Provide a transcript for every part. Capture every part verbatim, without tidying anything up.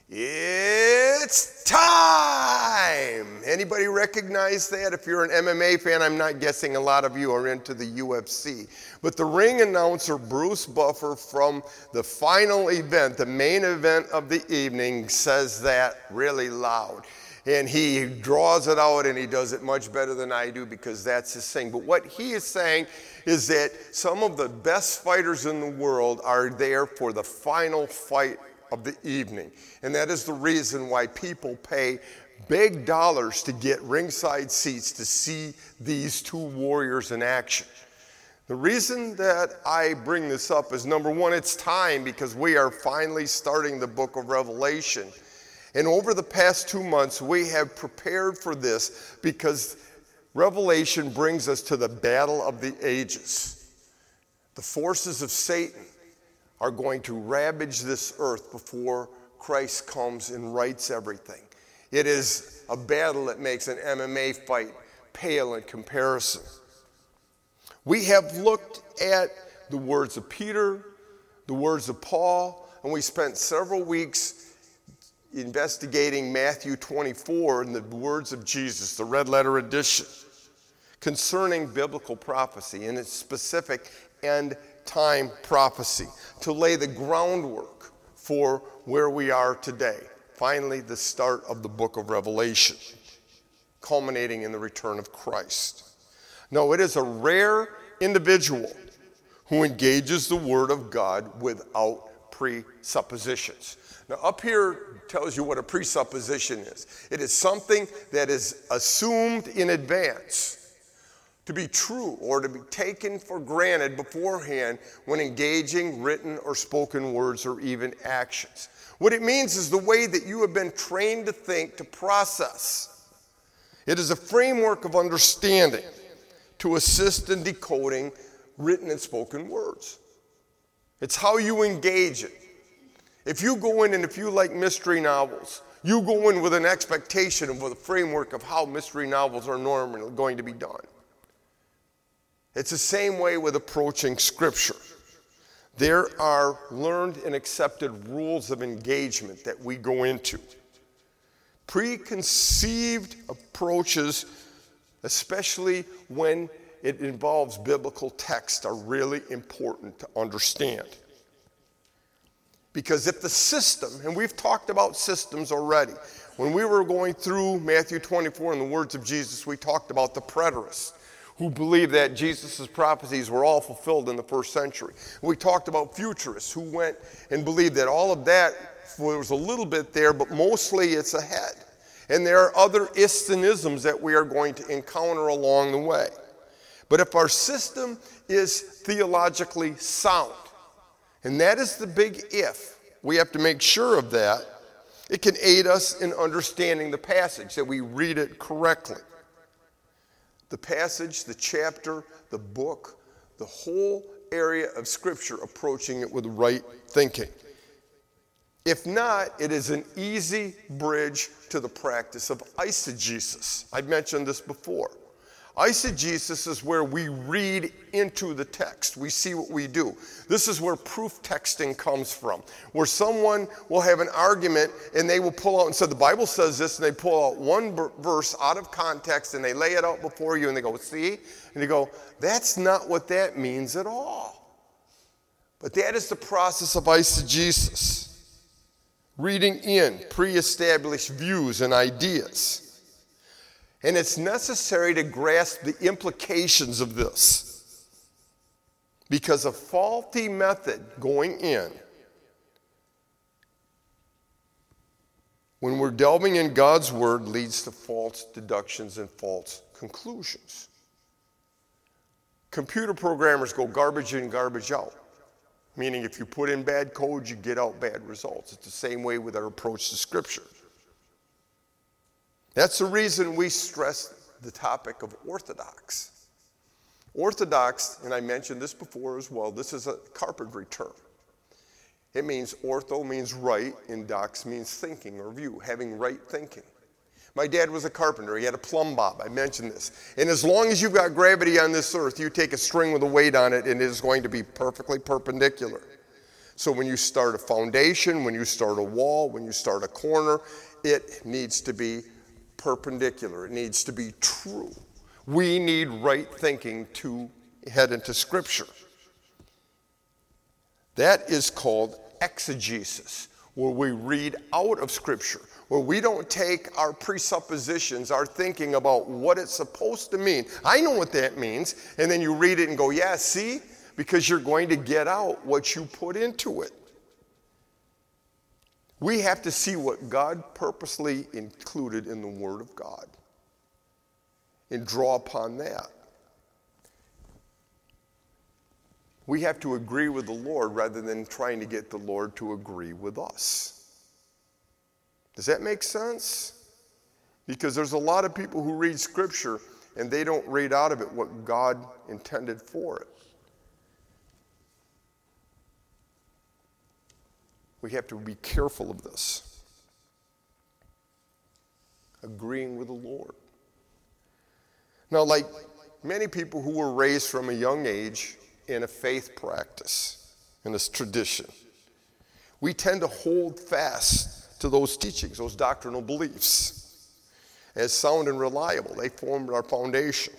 It's time! Anybody recognize that? If you're an M M A fan, I'm not guessing a lot of you are into the U F C. But the ring announcer, Bruce Buffer, from the final event, the main event of the evening, says that really loud. And he draws it out, and he does it much better than I do because that's his thing. But what he is saying is that some of the best fighters in the world are there for the final fight of the evening. And that is the reason why people pay big dollars to get ringside seats to see these two warriors in action. The reason that I bring this up is, number one, it's time because we are finally starting the book of Revelation. And over the past two months, we have prepared for this because Revelation brings us to the battle of the ages. The forces of Satan are going to ravage this earth before Christ comes and rights everything. It is a battle that makes an M M A fight pale in comparison. We have looked at the words of Peter, the words of Paul, and we spent several weeks investigating Matthew twenty-four and the words of Jesus, the red letter edition, concerning biblical prophecy and its specific end time prophecy to lay the groundwork for where we are today. Finally, the start of the book of Revelation, culminating in the return of Christ. No, it is a rare individual who engages the Word of God without presuppositions. Now, up here tells you what a presupposition is. It is something that is assumed in advance to be true or to be taken for granted beforehand when engaging written or spoken words or even actions. What it means is the way that you have been trained to think, to process. It is a framework of understanding to assist in decoding written and spoken words. It's how you engage it. If you go in and if you like mystery novels, you go in with an expectation of the framework of how mystery novels are normally going to be done. It's the same way with approaching Scripture. There are learned and accepted rules of engagement that we go into. Preconceived approaches, especially when it involves biblical text, are really important to understand. Because if the system, and we've talked about systems already, when we were going through Matthew twenty-four and the words of Jesus, we talked about the preterists who believed that Jesus' prophecies were all fulfilled in the first century. We talked about futurists who went and believed that all of that was a little bit there, but mostly it's ahead. And there are other istonisms that we are going to encounter along the way. But if our system is theologically sound, and that is the big if, we have to make sure of that, it can aid us in understanding the passage, that we read it correctly. The passage, the chapter, the book, the whole area of Scripture, approaching it with right thinking. If not, it is an easy bridge to the practice of eisegesis. I've mentioned this before. Eisegesis is where we read into the text. We see what we do. This is where proof texting comes from, where someone will have an argument and they will pull out and say, the Bible says this, and they pull out one verse out of context and they lay it out before you and they go, see? And you go, that's not what that means at all. But that is the process of eisegesis, reading in pre-established views and ideas. And it's necessary to grasp the implications of this, because a faulty method going in, when we're delving in God's Word, leads to false deductions and false conclusions. Computer programmers go garbage in, garbage out, meaning if you put in bad code, you get out bad results. It's the same way with our approach to Scripture. That's the reason we stress the topic of orthodox. Orthodox, and I mentioned this before as well, this is a carpentry term. It means ortho means right, and dox means thinking or view, having right thinking. My dad was a carpenter. He had a plumb bob. I mentioned this. And as long as you've got gravity on this earth, you take a string with a weight on it, and it is going to be perfectly perpendicular. So when you start a foundation, when you start a wall, when you start a corner, it needs to be perpendicular. It needs to be true. We need right thinking to head into Scripture. That is called exegesis, where we read out of Scripture, where we don't take our presuppositions, our thinking about what it's supposed to mean. I know what that means, and then you read it and go, yeah, see? Because you're going to get out what you put into it. We have to see what God purposely included in the Word of God and draw upon that. We have to agree with the Lord rather than trying to get the Lord to agree with us. Does that make sense? Because there's a lot of people who read Scripture and they don't read out of it what God intended for it. We have to be careful of this. Agreeing with the Lord. Now, like many people who were raised from a young age in a faith practice, in this tradition, we tend to hold fast to those teachings, those doctrinal beliefs, as sound and reliable. They formed our foundation.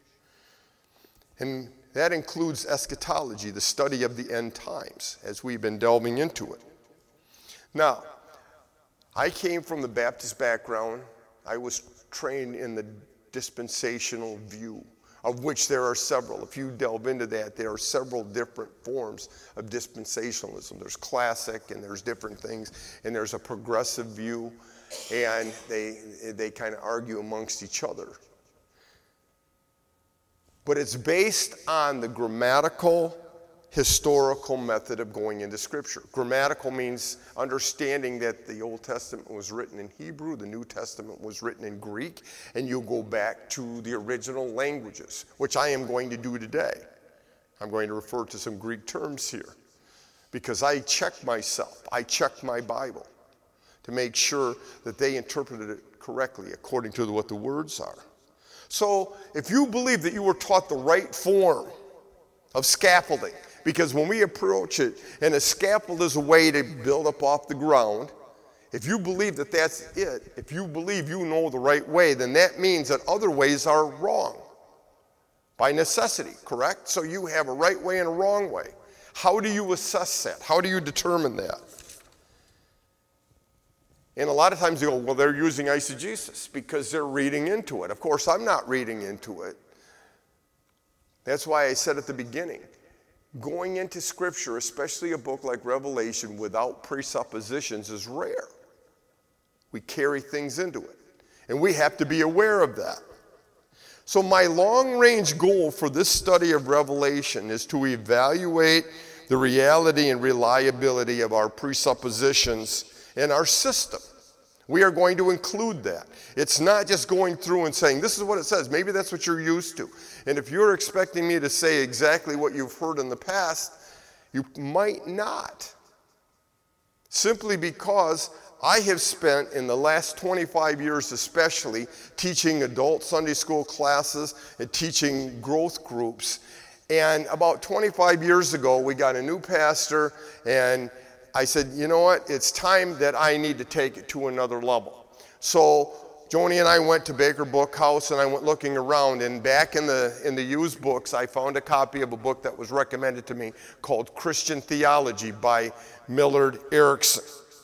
And that includes eschatology, the study of the end times, as we've been delving into it. Now, I came from the Baptist background. I was trained in the dispensational view, of which there are several. If you delve into that, there are several different forms of dispensationalism. There's classic, and there's different things, and there's a progressive view, and they, they kind of argue amongst each other. But it's based on the grammatical, historical method of going into Scripture. Grammatical means understanding that the Old Testament was written in Hebrew, the New Testament was written in Greek, and you go back to the original languages, which I am going to do today. I'm going to refer to some Greek terms here, because I check myself, I check my Bible to make sure that they interpreted it correctly according to what the words are. So if you believe that you were taught the right form of scaffolding, because when we approach it, and a scaffold is a way to build up off the ground, if you believe that that's it, if you believe you know the right way, then that means that other ways are wrong by necessity, correct? So you have a right way and a wrong way. How do you assess that? How do you determine that? And a lot of times you go, well, they're using eisegesis because they're reading into it. Of course, I'm not reading into it. That's why I said at the beginning, going into Scripture, especially a book like Revelation, without presuppositions is rare. We carry things into it, and we have to be aware of that. So my long-range goal for this study of Revelation is to evaluate the reality and reliability of our presuppositions in our system. We are going to include that. It's not just going through and saying, this is what it says. Maybe that's what you're used to. And if you're expecting me to say exactly what you've heard in the past, you might not. Simply because I have spent, in the last twenty-five years especially, teaching adult Sunday school classes and teaching growth groups. And about twenty-five years ago, we got a new pastor, and I said, you know what, it's time that I need to take it to another level. So Joni and I went to Baker Book House, and I went looking around, and back in the in the used books, I found a copy of a book that was recommended to me called Christian Theology by Millard Erickson.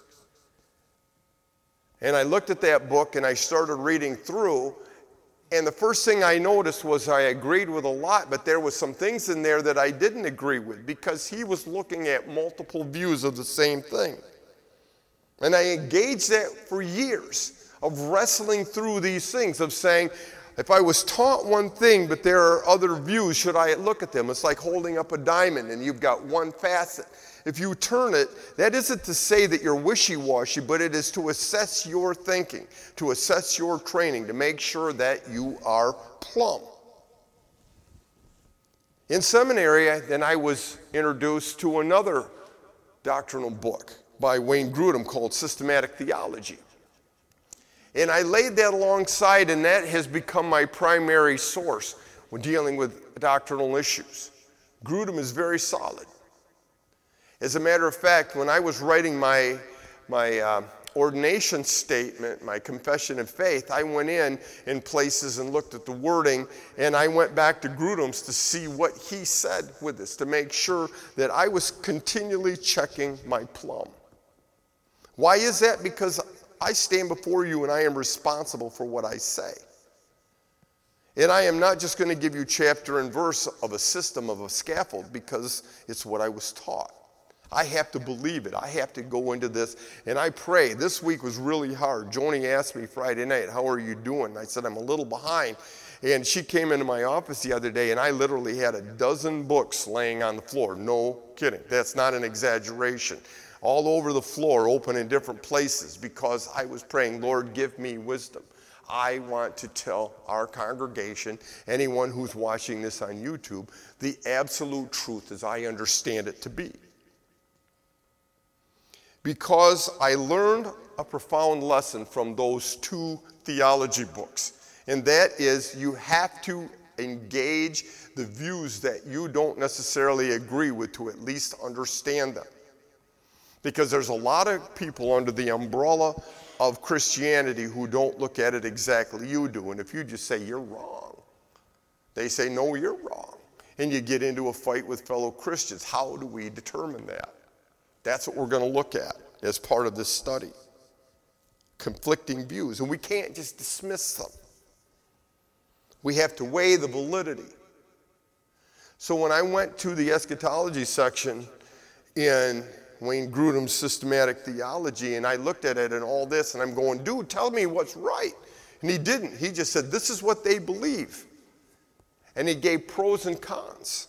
And I looked at that book, and I started reading through, and the first thing I noticed was I agreed with a lot, but there was some things in there that I didn't agree with, because he was looking at multiple views of the same thing. And I engaged that for years of wrestling through these things, of saying, if I was taught one thing, but there are other views, should I look at them? It's like holding up a diamond, and you've got one facet. If you turn it, that isn't to say that you're wishy-washy, but it is to assess your thinking, to assess your training, to make sure that you are plumb. In seminary, then I was introduced to another doctrinal book by Wayne Grudem called Systematic Theology. And I laid that alongside, and that has become my primary source when dealing with doctrinal issues. Grudem is very solid. As a matter of fact, when I was writing my, my uh, ordination statement, my confession of faith, I went in in places and looked at the wording, and I went back to Grudem's to see what he said with this, to make sure that I was continually checking my plumb. Why is that? Because I stand before you and I am responsible for what I say. And I am not just going to give you chapter and verse of a system, of a scaffold, because it's what I was taught. I have to believe it. I have to go into this. And I pray. This week was really hard. Joni asked me Friday night, how are you doing? And I said, I'm a little behind. And she came into my office the other day, and I literally had a dozen books laying on the floor. No kidding. That's not an exaggeration. All over the floor, open in different places, because I was praying, Lord, give me wisdom. I want to tell our congregation, anyone who's watching this on YouTube, the absolute truth as I understand it to be. Because I learned a profound lesson from those two theology books, and that is you have to engage the views that you don't necessarily agree with to at least understand them. Because there's a lot of people under the umbrella of Christianity who don't look at it exactly you do. And if you just say, you're wrong, they say, no, you're wrong. And you get into a fight with fellow Christians. How do we determine that? That's what we're going to look at as part of this study. Conflicting views. And we can't just dismiss them. We have to weigh the validity. So when I went to the eschatology section in Wayne Grudem's systematic theology, and I looked at it and all this, and I'm going, dude, tell me what's right. And he didn't. He just said, this is what they believe. And he gave pros and cons.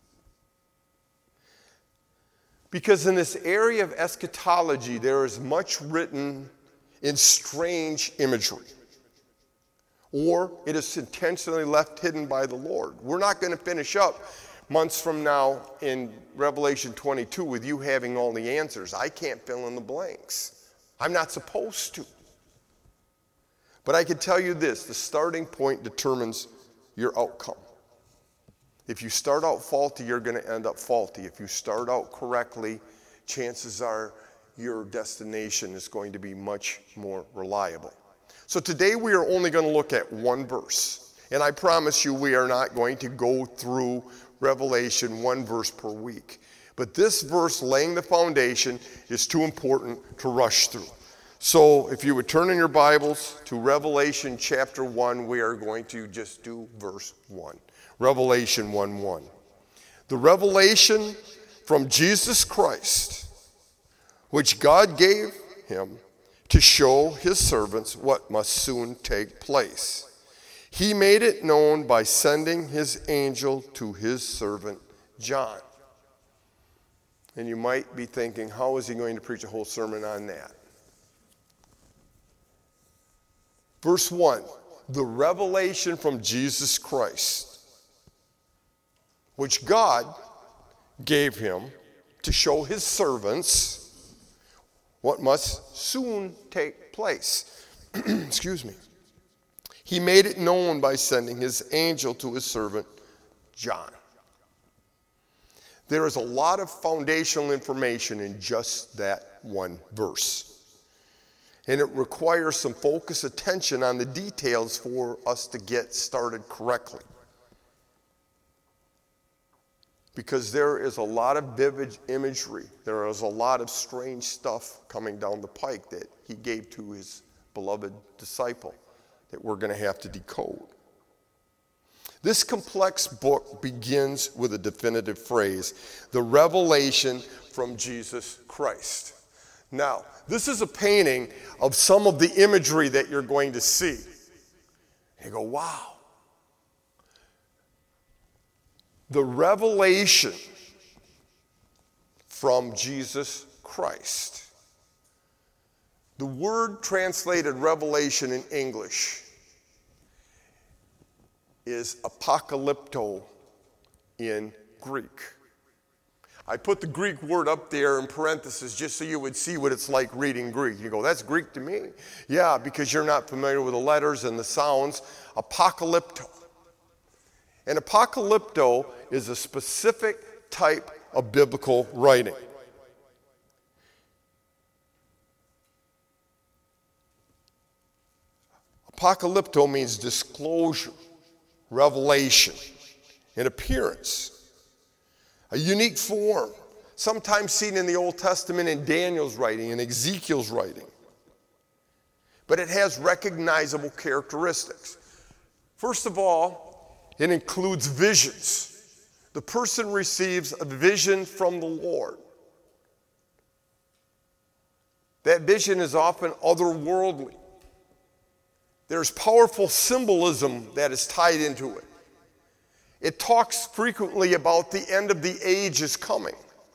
Because in this area of eschatology, there is much written in strange imagery. Or it is intentionally left hidden by the Lord. We're not going to finish up months from now in Revelation twenty-two with you having all the answers. I can't fill in the blanks. I'm not supposed to. But I can tell you this, the starting point determines your outcome. If you start out faulty, you're going to end up faulty. If you start out correctly, chances are your destination is going to be much more reliable. So today we are only going to look at one verse. And I promise you we are not going to go through Revelation one verse per week. But this verse laying the foundation is too important to rush through. So if you would turn in your Bibles to Revelation chapter one, we are going to just do verse one. Revelation one one. The revelation from Jesus Christ, which God gave him to show his servants what must soon take place. He made it known by sending his angel to his servant John. And you might be thinking, how is he going to preach a whole sermon on that? Verse one, the revelation from Jesus Christ, which God gave him to show his servants what must soon take place. Excuse me. He made it known by sending his angel to his servant John. There is a lot of foundational information in just that one verse. And it requires some focused attention on the details for us to get started correctly. Because there is a lot of vivid imagery. There is a lot of strange stuff coming down the pike that he gave to his beloved disciple that we're going to have to decode. This complex book begins with a definitive phrase, the revelation from Jesus Christ. Now, this is a painting of some of the imagery that you're going to see. You go, wow. The revelation from Jesus Christ. The word translated revelation in English is apocalypto in Greek. I put the Greek word up there in parentheses just so you would see what it's like reading Greek. You go, that's Greek to me? Yeah, because you're not familiar with the letters and the sounds. Apocalypto. And apocalypto is a specific type of biblical writing. Apocalypto means disclosure, revelation, and appearance. A unique form, sometimes seen in the Old Testament in Daniel's writing and Ezekiel's writing. But it has recognizable characteristics. First of all, it includes visions. The person receives a vision from the Lord. That vision is often otherworldly. There's powerful symbolism that is tied into it. It talks frequently about the end of the age is coming.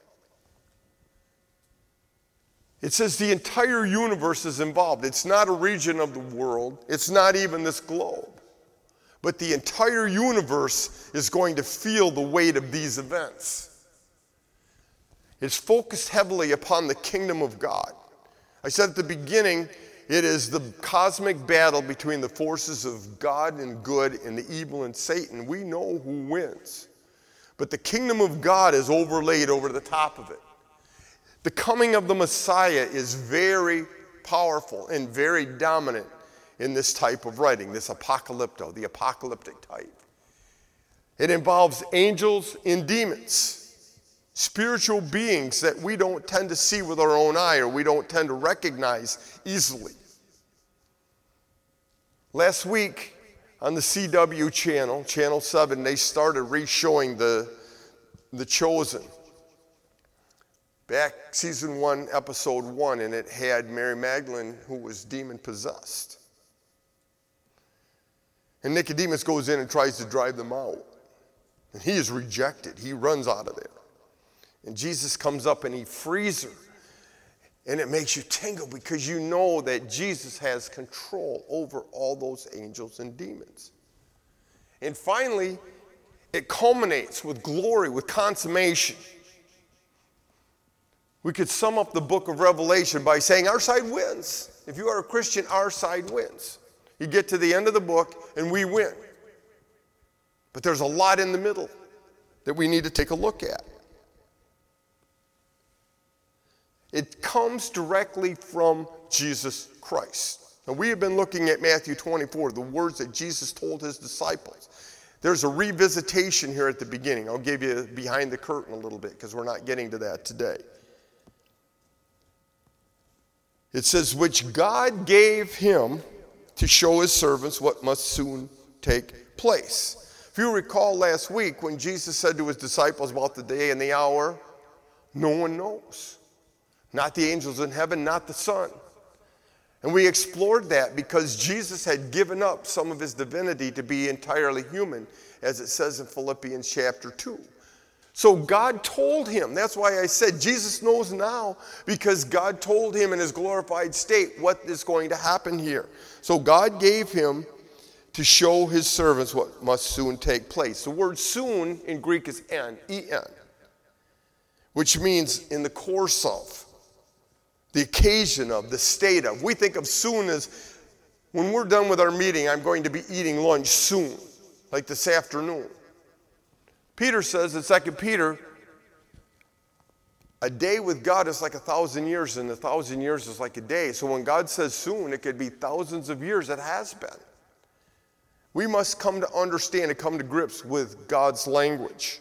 It says the entire universe is involved. It's not a region of the world. It's not even this globe. But the entire universe is going to feel the weight of these events. It's focused heavily upon the kingdom of God. I said at the beginning, it is the cosmic battle between the forces of God and good and the evil and Satan. We know who wins. But the kingdom of God is overlaid over the top of it. The coming of the Messiah is very powerful and very dominant in this type of writing, this apocalypto, the apocalyptic type. It involves angels and demons. Spiritual beings that we don't tend to see with our own eye or we don't tend to recognize easily. Last week on the C W channel, Channel seven, they started re-showing the, the Chosen. Back season one, episode one, and it had Mary Magdalene who was demon-possessed. And Nicodemus goes in and tries to drive them out. And he is rejected. He runs out of there. And Jesus comes up and he frees her. And it makes you tingle because you know that Jesus has control over all those angels and demons. And finally, it culminates with glory, with consummation. We could sum up the book of Revelation by saying our side wins. If you are a Christian, our side wins. You get to the end of the book and we win. But there's a lot in the middle that we need to take a look at. It comes directly from Jesus Christ. Now, we have been looking at Matthew twenty-four, the words that Jesus told his disciples. There's a revisitation here at the beginning. I'll give you behind the curtain a little bit because we're not getting to that today. It says, which God gave him to show his servants what must soon take place. If you recall last week when Jesus said to his disciples about the day and the hour, no one knows. Not the angels in heaven, not the Son. And we explored that because Jesus had given up some of his divinity to be entirely human, as it says in Philippians chapter two. So God told him, that's why I said Jesus knows now, because God told him in his glorified state what is going to happen here. So God gave him to show his servants what must soon take place. The word soon in Greek is en, E N, which means in the course of, the occasion of, the state of. We think of soon as, when we're done with our meeting, I'm going to be eating lunch soon, like this afternoon. Peter says in Second Peter, a day with God is like a thousand years, and a thousand years is like a day. So when God says soon, it could be thousands of years. It has been. We must come to understand and come to grips with God's language.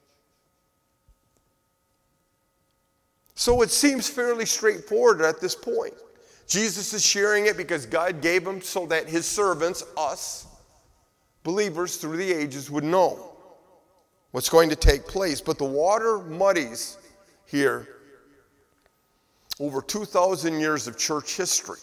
So it seems fairly straightforward at this point. Jesus is sharing it because God gave him so that his servants, us, believers through the ages, would know what's going to take place. But the water muddies here over two thousand years of church history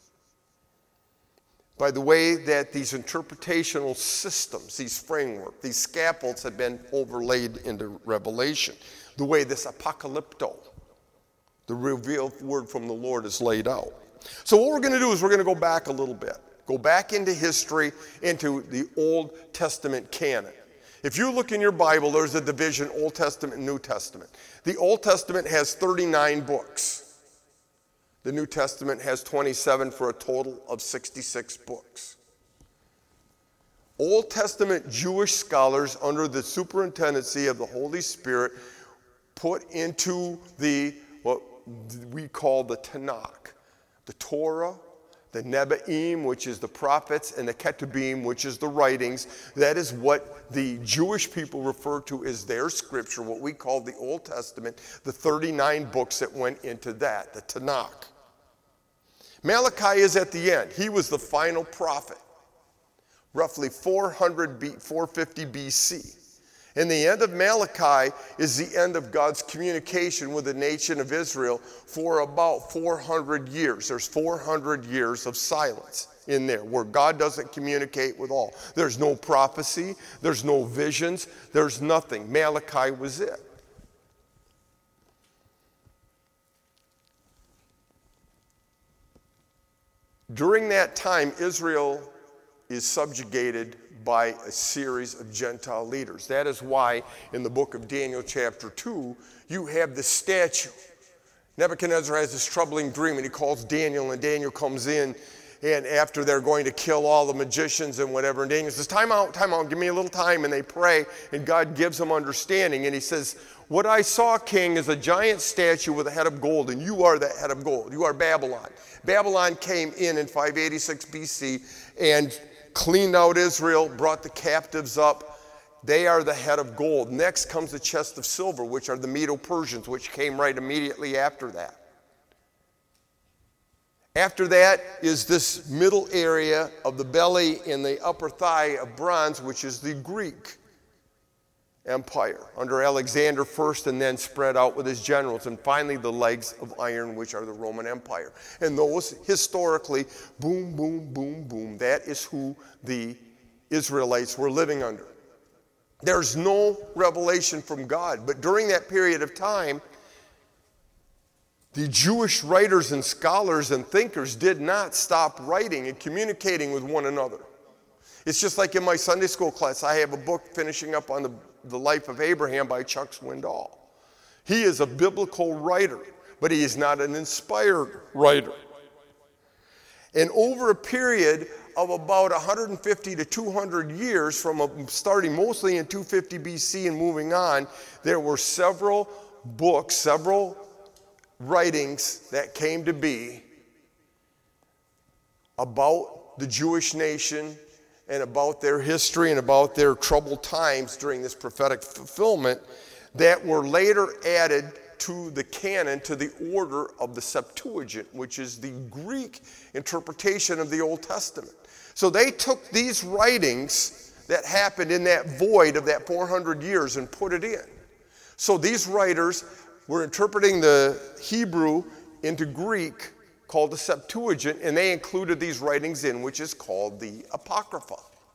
by the way that these interpretational systems, these frameworks, these scaffolds have been overlaid into Revelation. The way this apocalypto, the revealed word from the Lord, is laid out. So what we're going to do is we're going to go back a little bit. Go back into history, into the Old Testament canon. If you look in your Bible, there's a division, Old Testament and New Testament. The Old Testament has thirty-nine books. The New Testament has twenty-seven for a total of sixty-six books. Old Testament Jewish scholars, under the superintendency of the Holy Spirit, put into the what we call the Tanakh, the Torah, the Nebi'im, which is the prophets, and the Ketubim, which is the writings. That is what the Jewish people refer to as their scripture, what we call the Old Testament, the thirty-nine books that went into that, the Tanakh. Malachi is at the end. He was the final prophet, roughly four hundred, four fifty B C. And the end of Malachi is the end of God's communication with the nation of Israel for about four hundred years. There's four hundred years of silence in there where God doesn't communicate with all. There's no prophecy. There's no visions. There's nothing. Malachi was it. During that time, Israel is subjugated by a series of Gentile leaders. That is why in the book of Daniel chapter two, you have the statue. Nebuchadnezzar has this troubling dream, and he calls Daniel, and Daniel comes in, and after they're going to kill all the magicians and whatever, and Daniel says, time out, time out, give me a little time, and they pray, and God gives them understanding, and he says, what I saw, king, is a giant statue with a head of gold, and you are that head of gold. You are Babylon. Babylon came in in five eighty-six B C, and cleaned out Israel, brought the captives up. They are the head of gold. Next comes the chest of silver, which are the Medo-Persians, which came right immediately after that. After that is this middle area of the belly and the upper thigh of bronze, which is the Greek Empire, under Alexander first and then spread out with his generals, and finally the legs of iron, which are the Roman Empire. And those historically, boom, boom, boom, boom, that is who the Israelites were living under. There's no revelation from God, but during that period of time, the Jewish writers and scholars and thinkers did not stop writing and communicating with one another. It's just like in my Sunday school class, I have a book finishing up on the, the life of Abraham by Chuck Swindoll. He is a biblical writer, but he is not an inspired writer. And over a period of about one hundred fifty to two hundred years, from a, starting mostly in two fifty B C and moving on, there were several books, several writings that came to be about the Jewish nation and about their history and about their troubled times during this prophetic fulfillment that were later added to the canon, to the order of the Septuagint, which is the Greek interpretation of the Old Testament. So they took these writings that happened in that void of that four hundred years and put it in. So these writers were interpreting the Hebrew into Greek, called the Septuagint, and they included these writings in, which is called the Apocrypha,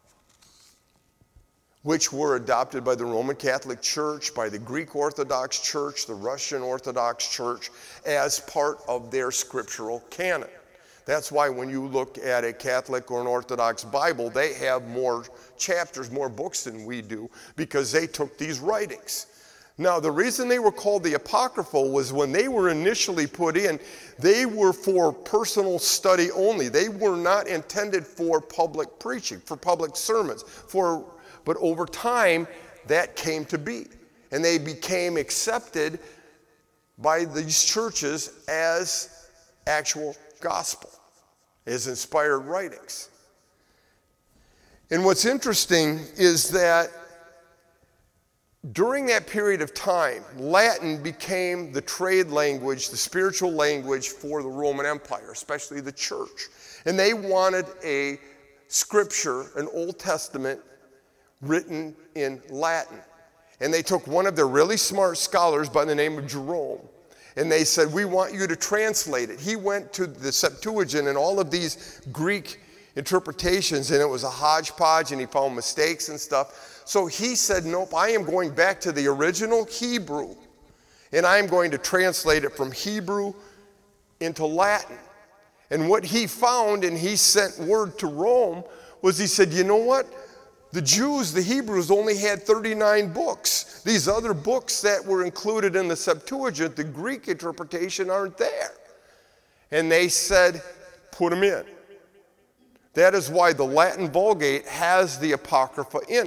which were adopted by the Roman Catholic Church, by the Greek Orthodox Church, the Russian Orthodox Church, as part of their scriptural canon. That's why when you look at a Catholic or an Orthodox Bible, they have more chapters, more books than we do, because they took these writings. Now, the reason they were called the Apocryphal was when they were initially put in, they were for personal study only. They were not intended for public preaching, for public sermons. For, but over time, that came to be. And they became accepted by these churches as actual gospel, as inspired writings. And what's interesting is that during that period of time, Latin became the trade language, the spiritual language for the Roman Empire, especially the church. And they wanted a scripture, an Old Testament, written in Latin. And they took one of their really smart scholars by the name of Jerome, and they said, we want you to translate it. He went to the Septuagint and all of these Greek interpretations, and it was a hodgepodge, and he found mistakes and stuff. So he said, nope, I am going back to the original Hebrew, and I am going to translate it from Hebrew into Latin. And what he found, and he sent word to Rome, was he said, you know what? The Jews, the Hebrews, only had thirty-nine books. These other books that were included in the Septuagint, the Greek interpretation, aren't there. And they said, put them in. That is why the Latin Vulgate has the Apocrypha in it.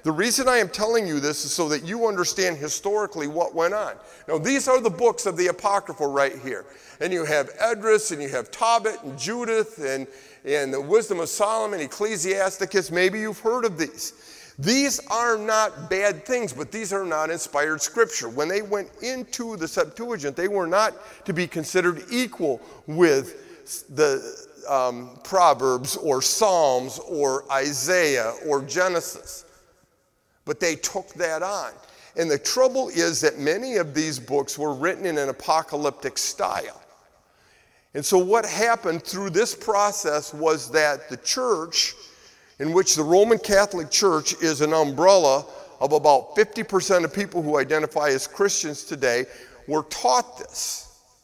The reason I am telling you this is so that you understand historically what went on. Now, these are the books of the Apocrypha right here. And you have Esdras, and you have Tobit, and Judith, and, and the Wisdom of Solomon, Ecclesiasticus. Maybe you've heard of these. These are not bad things, but these are not inspired scripture. When they went into the Septuagint, they were not to be considered equal with the um, Proverbs or Psalms or Isaiah or Genesis. But they took that on. And the trouble is that many of these books were written in an apocalyptic style. And so what happened through this process was that the church, in which the Roman Catholic Church is an umbrella of about fifty percent of people who identify as Christians today, were taught this.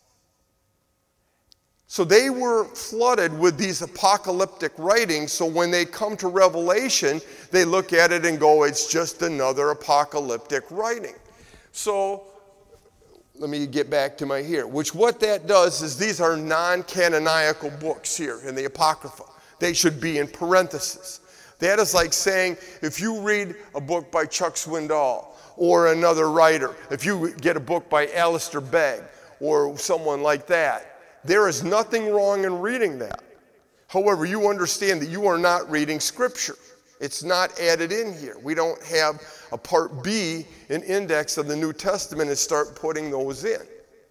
So they were flooded with these apocalyptic writings, so when they come to Revelation, they look at it and go, it's just another apocalyptic writing. So let me get back to my here, which what that does is these are non-canonical books here in the Apocrypha. They should be in parentheses. That is like saying if you read a book by Chuck Swindoll or another writer, if you get a book by Alistair Begg or someone like that, there is nothing wrong in reading that. However, you understand that you are not reading Scripture. It's not added in here. We don't have a Part B, an index of the New Testament, and start putting those in.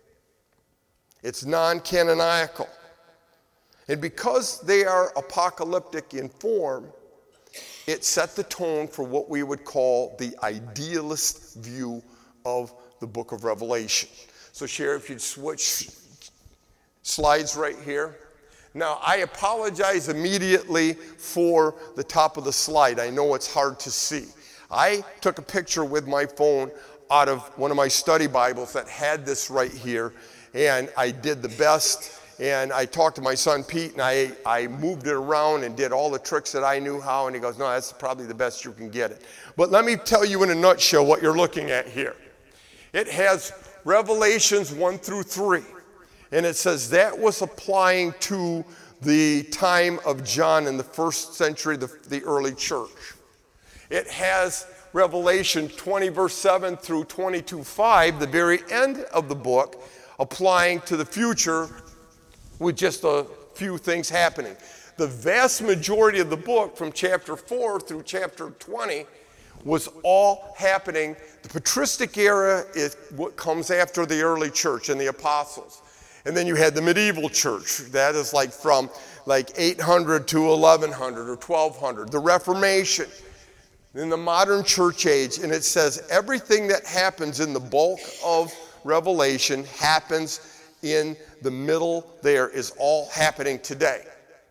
It's non-canonical. And because they are apocalyptic in form, it set the tone for what we would call the idealist view of the book of Revelation. So, Sheriff, if you'd switch slides right here. Now, I apologize immediately for the top of the slide. I know it's hard to see. I took a picture with my phone out of one of my study Bibles that had this right here, and I did the best, and I talked to my son Pete, and I, I moved it around and did all the tricks that I knew how, and he goes, no, that's probably the best you can get it. But let me tell you in a nutshell what you're looking at here. It has Revelations one through three. And it says that was applying to the time of John in the first century, the, the early church. It has Revelation twenty, verse seven through twenty-two, five, the very end of the book, applying to the future with just a few things happening. The vast majority of the book from chapter four through chapter twenty was all happening. The patristic era is what comes after the early church and the apostles. And then you had the medieval church. That is like from like eight hundred to eleven hundred or twelve hundred. The Reformation. In the modern church age. And it says everything that happens in the bulk of Revelation happens in the middle there, is all happening today.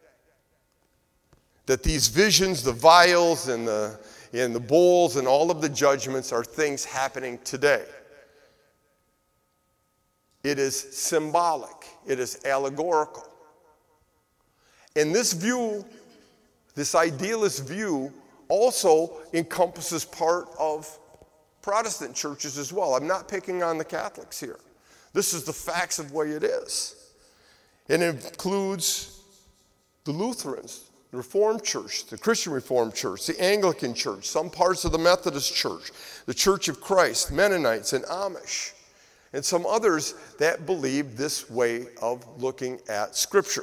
That these visions, the vials and the, and the bowls and all of the judgments are things happening today. It is symbolic. It is allegorical. And this view, this idealist view, also encompasses part of Protestant churches as well. I'm not picking on the Catholics here. This is the facts of the way it is. It includes the Lutherans, the Reformed Church, the Christian Reformed Church, the Anglican Church, some parts of the Methodist Church, the Church of Christ, Mennonites, and Amish. And some others that believe this way of looking at Scripture.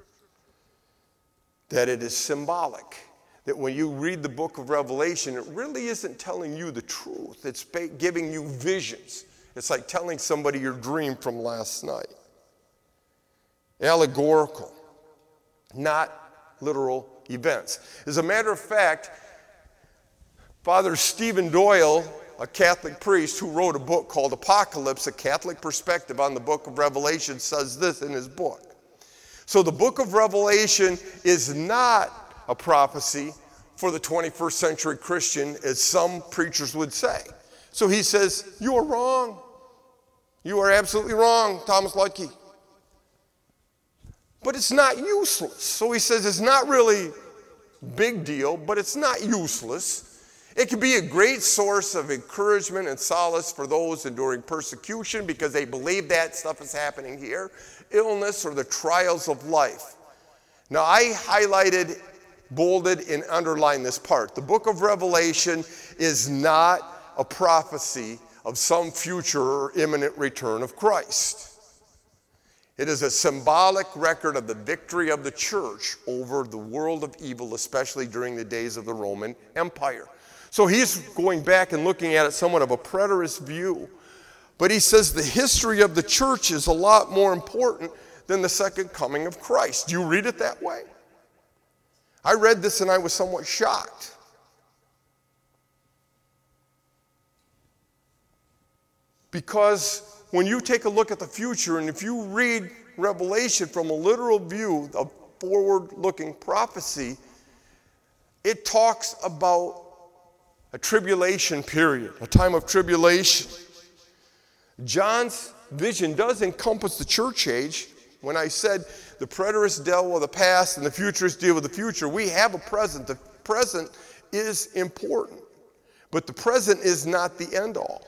That it is symbolic. That when you read the book of Revelation, it really isn't telling you the truth. It's giving you visions. It's like telling somebody your dream from last night. Allegorical, not literal events. As a matter of fact, Father Stephen Doyle, a Catholic priest who wrote a book called Apocalypse, A Catholic Perspective on the Book of Revelation, says this in his book. So the book of Revelation is not a prophecy for the twenty-first century Christian, as some preachers would say. So he says, you are wrong. You are absolutely wrong, Thomas Ludke. But it's not useless. So he says it's not really big deal, but it's not useless. It can be a great source of encouragement and solace for those enduring persecution because they believe that stuff is happening here, illness or the trials of life. Now, I highlighted bolded and underlined this part. The book of Revelation is not a prophecy of some future or imminent return of Christ. It is a symbolic record of the victory of the church over the world of evil, especially during the days of the Roman Empire. So he's going back and looking at it somewhat of a preterist view. But he says the history of the church is a lot more important than the second coming of Christ. Do you read it that way? I read this and I was somewhat shocked. Because when you take a look at the future, and if you read Revelation from a literal view of forward-looking prophecy, it talks about a tribulation period, a time of tribulation. John's vision does encompass the church age. When I said the preterists deal with the past and the futurists deal with the future, we have a present. The present is important, but the present is not the end all.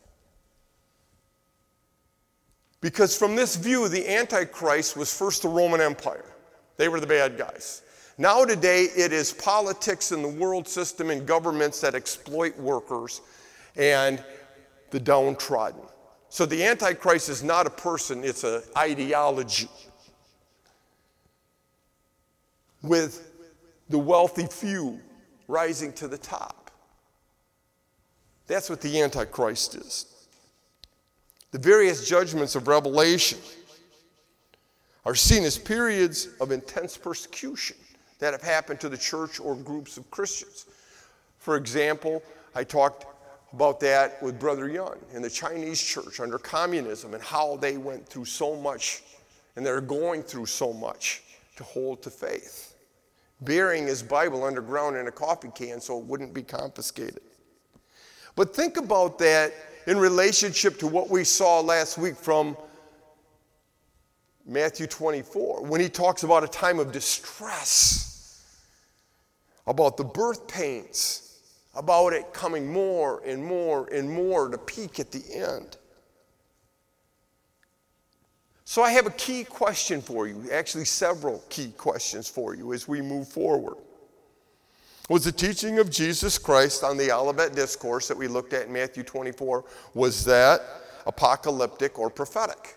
Because from this view, the Antichrist was first the Roman Empire. They were the bad guys. Now today, it is politics in the world system and governments that exploit workers and the downtrodden. So the Antichrist is not a person, it's an ideology. With the wealthy few rising to the top. That's what the Antichrist is. The various judgments of Revelation are seen as periods of intense persecution that have happened to the church or groups of Christians. For example, I talked about that with Brother Yun in the Chinese church under communism and how they went through so much and they're going through so much to hold to faith, burying his Bible underground in a coffee can so it wouldn't be confiscated. But think about that in relationship to what we saw last week from Matthew twenty-four, when he talks about a time of distress, about the birth pains, about it coming more and more and more to peak at the end. So I have a key question for you, actually several key questions for you as we move forward. Was the teaching of Jesus Christ on the Olivet Discourse that we looked at in Matthew twenty-four, was that apocalyptic or prophetic?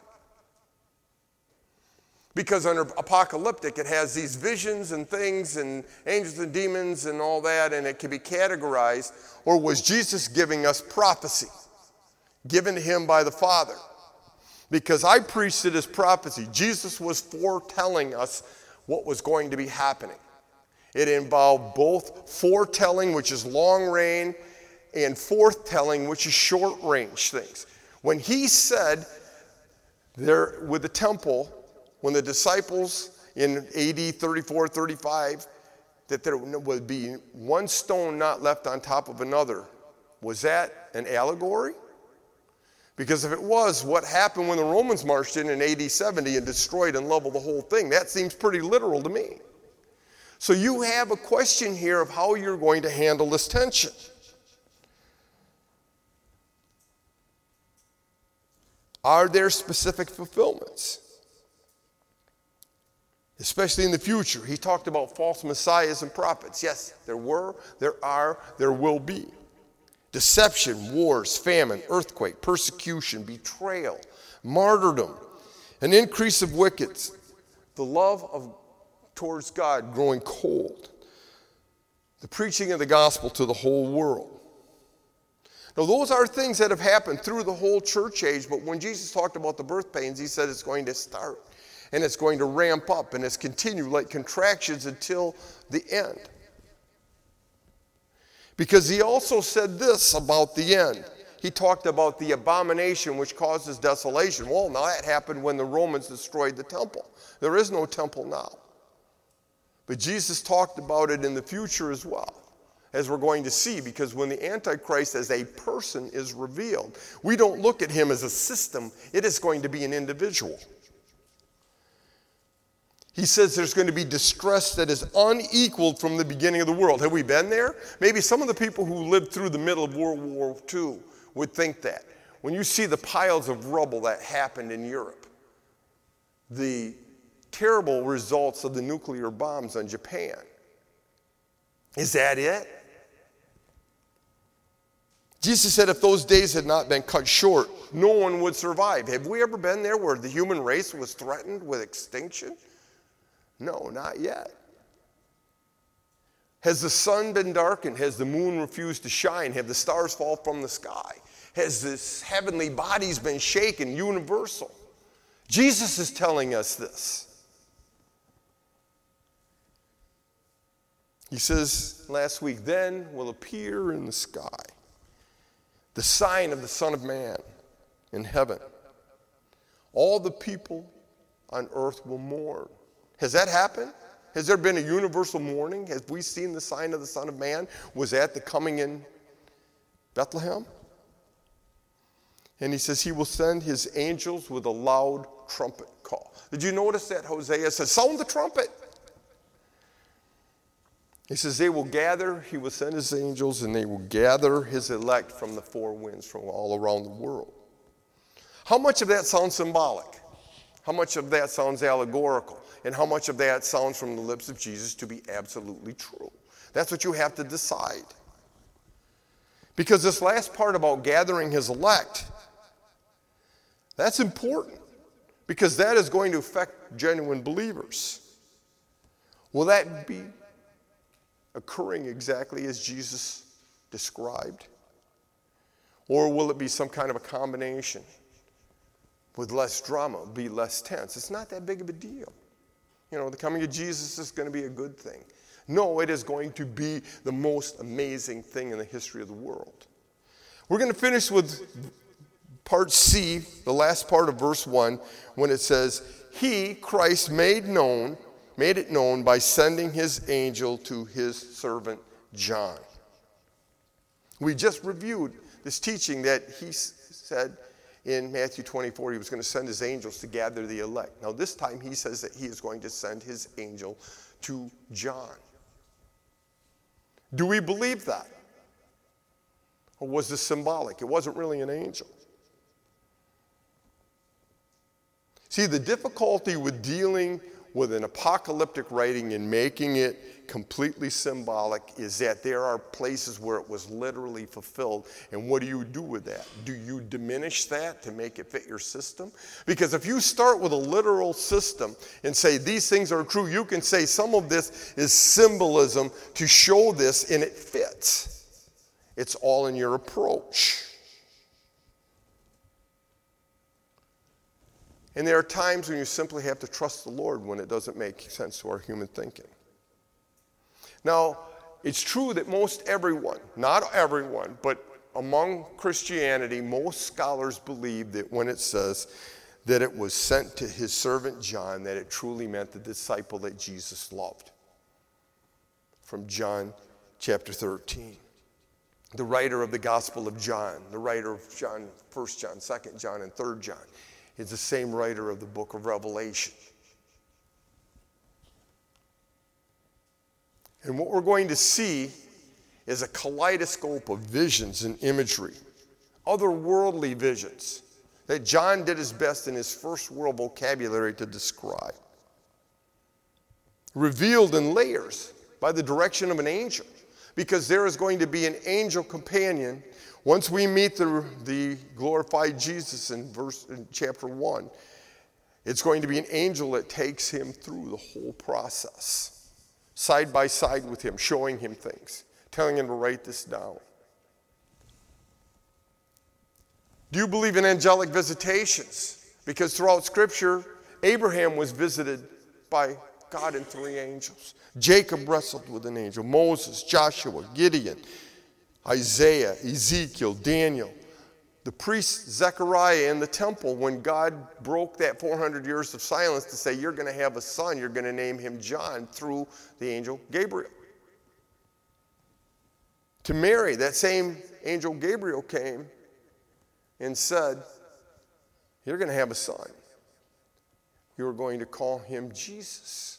Because under apocalyptic, it has these visions and things and angels and demons and all that, and it can be categorized. Or was Jesus giving us prophecy, given to him by the Father? Because I preached it as prophecy. Jesus was foretelling us what was going to be happening. It involved both foretelling, which is long range, and forthtelling, which is short range things. When he said there with the temple, when the disciples in A D thirty-four, thirty-five, that there would be one stone not left on top of another, was that an allegory? Because if it was, what happened when the Romans marched in in A D seventy and destroyed and leveled the whole thing? That seems pretty literal to me. So you have a question here of how you're going to handle this tension. Are there specific fulfillments? Especially in the future. He talked about false messiahs and prophets. Yes, there were, there are, there will be. Deception, wars, famine, earthquake, persecution, betrayal, martyrdom, an increase of wickets, the love of towards God growing cold, the preaching of the gospel to the whole world. Now, those are things that have happened through the whole church age, but when Jesus talked about the birth pains, he said it's going to start, and it's going to ramp up, and it's continue like contractions until the end. Because he also said this about the end. He talked about the abomination which causes desolation. Well, now that happened when the Romans destroyed the temple. There is no temple now. But Jesus talked about it in the future as well, as we're going to see, because when the Antichrist as a person is revealed, we don't look at him as a system. It is going to be an individual. He says there's going to be distress that is unequaled from the beginning of the world. Have we been there? Maybe some of the people who lived through the middle of World War Two would think that. When you see the piles of rubble that happened in Europe, the terrible results of the nuclear bombs on Japan, Is that it? Jesus said if those days had not been cut short, no one would survive. Have we ever been there where the human race was threatened with extinction? No, not yet. Has the sun been darkened? Has the moon refused to shine? Have the stars fall from the sky? Has this heavenly bodies been shaken, universal? Jesus is telling us this. He says last week, then will appear in the sky the sign of the Son of Man in heaven. All the people on earth will mourn. Has that happened? Has there been a universal mourning? Have we seen the sign of the Son of Man? Was that the coming in Bethlehem? And he says he will send his angels with a loud trumpet call. Did you notice that Hosea says, sound the trumpet? He says they will gather, he will send his angels, and they will gather his elect from the four winds from all around the world. How much of that sounds symbolic? How much of that sounds allegorical? And how much of that sounds from the lips of Jesus to be absolutely true? That's what you have to decide. Because this last part about gathering his elect, that's important. Because that is going to affect genuine believers. Will that be occurring exactly as Jesus described? Or will it be some kind of a combination with less drama, be less tense? It's not that big of a deal. You know, the coming of Jesus is going to be a good thing. No, it is going to be the most amazing thing in the history of the world. We're going to finish with part C, the last part of verse one, when it says, he, Christ, made known made it known by sending his angel to his servant John. We just reviewed this teaching that he said in Matthew twenty-four he was going to send his angels to gather the elect. Now this time he says that he is going to send his angel to John. Do we believe that? Or was this symbolic? It wasn't really an angel. See, the difficulty with dealing with an apocalyptic writing and making it completely symbolic is that there are places where it was literally fulfilled. And what do you do with that? Do you diminish that to make it fit your system? Because if you start with a literal system and say these things are true, you can say some of this is symbolism to show this and it fits. It's all in your approach. And there are times when you simply have to trust the Lord when it doesn't make sense to our human thinking. Now, it's true that most everyone, not everyone, but among Christianity, most scholars believe that when it says that it was sent to his servant John, that it truly meant the disciple that Jesus loved. From John chapter thirteen. The writer of the Gospel of John, the writer of John, First John, Second John, and Third John, is the same writer of the book of Revelation. And what we're going to see is a kaleidoscope of visions and imagery, otherworldly visions that John did his best in his first world vocabulary to describe. Revealed in layers by the direction of an angel, because there is going to be an angel companion. Once we meet the, the glorified Jesus in verse in chapter one, it's going to be an angel that takes him through the whole process, side by side with him, showing him things, telling him to write this down. Do you believe in angelic visitations? Because throughout Scripture, Abraham was visited by God in three angels. Jacob wrestled with an angel. Moses, Joshua, Gideon, Isaiah, Ezekiel, Daniel, the priest Zechariah in the temple, when God broke that four hundred years of silence to say, you're going to have a son, you're going to name him John, through the angel Gabriel. To Mary, that same angel Gabriel came and said, you're going to have a son. You're going to call him Jesus.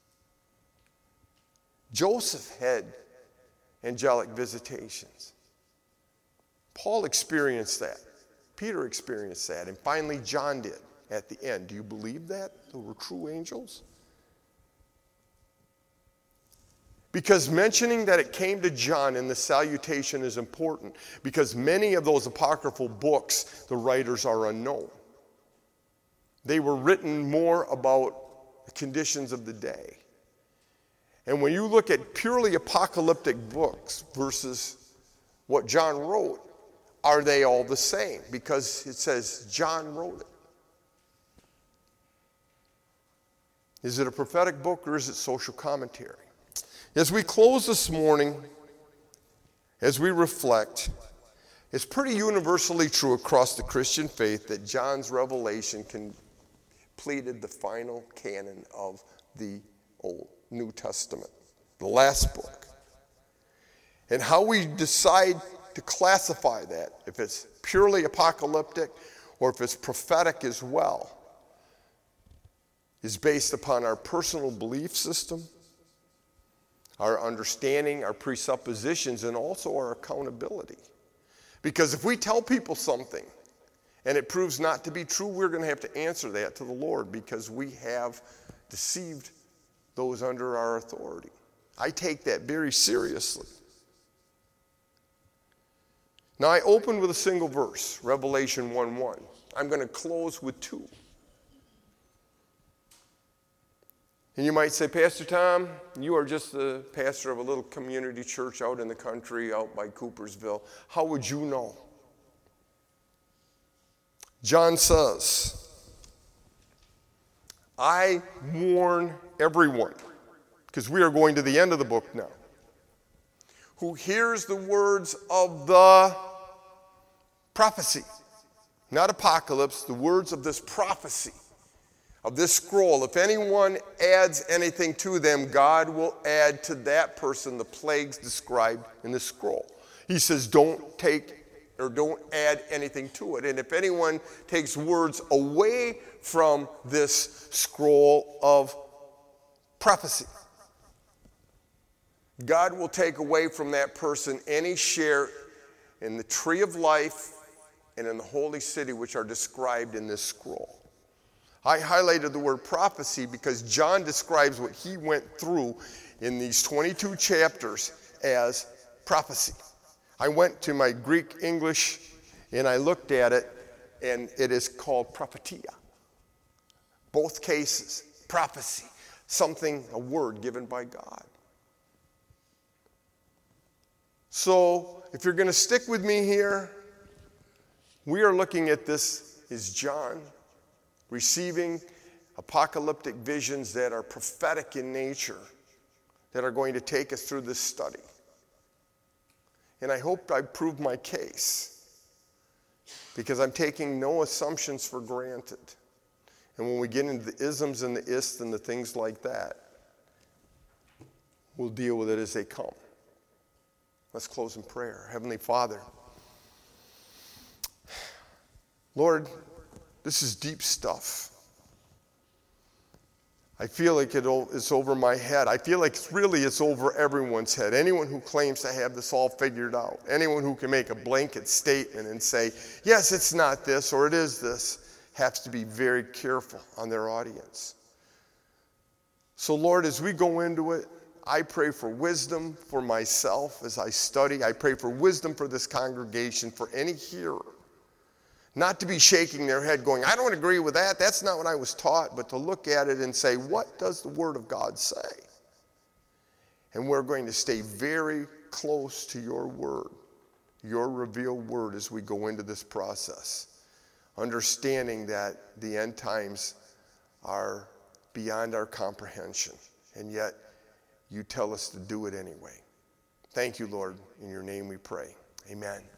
Joseph had angelic visitations. Paul experienced that. Peter experienced that. And finally, John did at the end. Do you believe that? They were true angels? Because mentioning that it came to John in the salutation is important, because many of those apocryphal books, the writers are unknown. They were written more about the conditions of the day. And when you look at purely apocalyptic books versus what John wrote, are they all the same? Because it says John wrote it. Is it a prophetic book or is it social commentary? As we close this morning, as we reflect, it's pretty universally true across the Christian faith that John's revelation completed the final canon of the Old New Testament, the last book. And how we decide to classify that, if it's purely apocalyptic or if it's prophetic as well, is based upon our personal belief system, our understanding, our presuppositions, and also our accountability. Because if we tell people something and it proves not to be true, we're going to have to answer that to the Lord, because we have deceived those under our authority. I take that very seriously. Now, I opened with a single verse, Revelation one one. I'm going to close with two. And you might say, Pastor Tom, you are just the pastor of a little community church out in the country, out by Coopersville. How would you know? John says, I warn everyone, because we are going to the end of the book now, who hears the words of the prophecy, not apocalypse, the words of this prophecy, of this scroll. If anyone adds anything to them, God will add to that person the plagues described in the scroll. He says, don't take or don't add anything to it. And if anyone takes words away from this scroll of prophecy, God will take away from that person any share in the tree of life and in the holy city which are described in this scroll. I highlighted the word prophecy because John describes what he went through in these twenty-two chapters as prophecy. I went to my Greek English and I looked at it, and it is called prophetia. Both cases, prophecy, something, a word given by God. So if you're going to stick with me here, we are looking at this as John receiving apocalyptic visions that are prophetic in nature, that are going to take us through this study. And I hope I proved my case, because I'm taking no assumptions for granted. And when we get into the isms and the ists and the things like that, we'll deal with it as they come. Let's close in prayer. Heavenly Father, Lord, this is deep stuff. I feel like it, it's over my head. I feel like really it's over everyone's head. Anyone who claims to have this all figured out, anyone who can make a blanket statement and say, yes, it's not this or it is this, has to be very careful on their audience. So Lord, as we go into it, I pray for wisdom for myself as I study. I pray for wisdom for this congregation, for any hearer. Not to be shaking their head going, I don't agree with that. That's not what I was taught. But to look at it and say, what does the Word of God say? And we're going to stay very close to your Word, your revealed Word as we go into this process. Understanding that the end times are beyond our comprehension. And yet, you tell us to do it anyway. Thank you, Lord. In your name we pray. Amen.